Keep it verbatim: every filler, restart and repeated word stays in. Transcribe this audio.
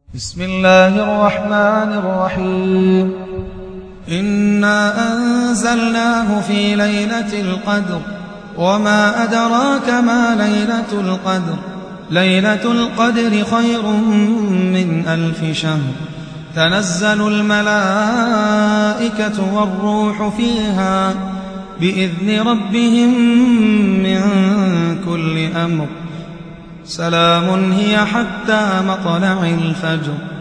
بسم الله الرحمن الرحيم إنا أنزلناه في ليلة القدر وما أدراك ما ليلة القدر ليلة القدر خير من ألف شهر تنزل الملائكة والروح فيها بإذن ربهم من كل أمر سلام هي حتى مطلع الفجر